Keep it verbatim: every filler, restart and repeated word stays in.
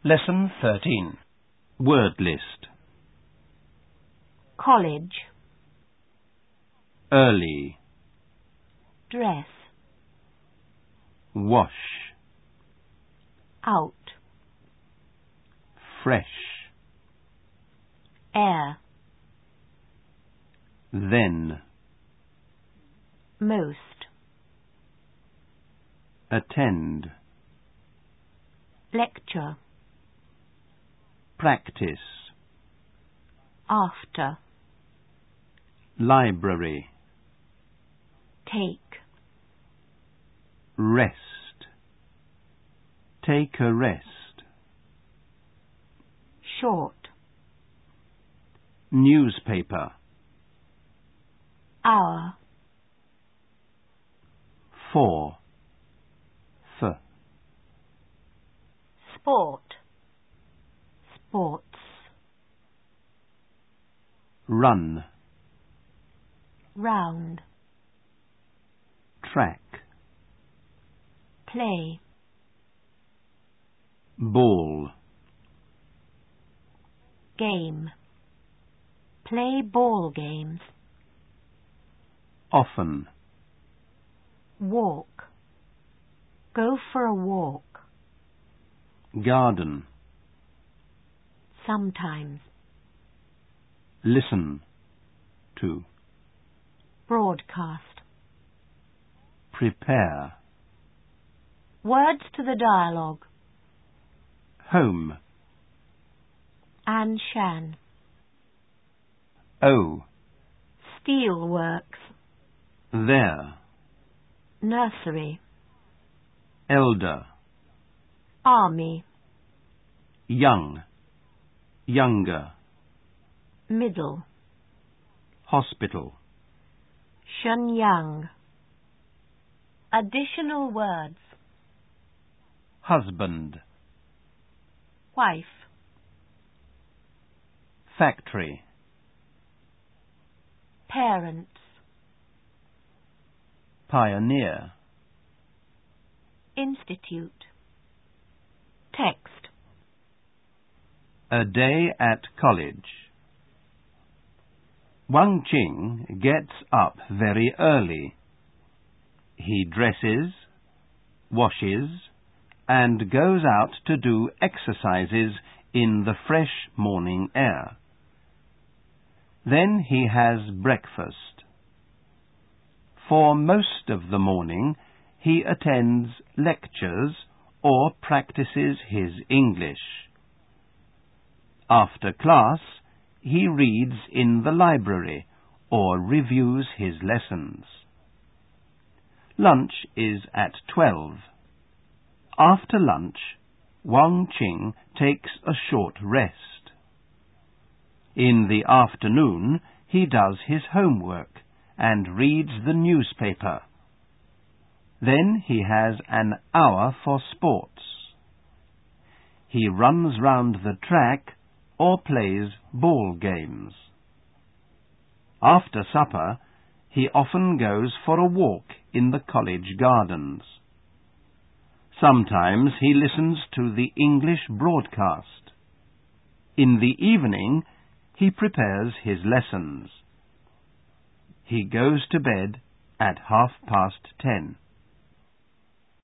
Lesson thirteen. Word list. College, Early. dress, Wash. out, Fresh. air, Then. most, Attend. lecture, Practice. after, Library. take, Rest. Take a rest. short, Newspaper. hour, For. F. sport, sports, Run. round, Track. play, Ball. game, play ball games, Often. walk, go for a walk, Garden. sometimes, Listen. To. broadcast. Prepare. Words to the dialogue. Home. Anne Shan. O. Steelworks. There. Nursery. Elder. Army. Young. Younger. Middle. Hospital. Shenyang. Additional words. Husband. Wife. Factory. Parents. Pioneer. Institute. Text. A day at college. Wang Qing gets up very early. He dresses, washes, and goes out to do exercises in the fresh morning air. Then he has breakfast. For most of the morning, he attends lectures or practices his English. After class, he reads in the library or reviews his lessons. Lunch is at twelve. After lunch, Wang Qing takes a short rest. In the afternoon, he does his homework and reads the newspaper. Then he has an hour for sports. He runs round the track or plays ball games. After supper, he often goes for a walk in the college gardens. Sometimes he listens to the English broadcast. In the evening, he prepares his lessons. He goes to bed at half past ten.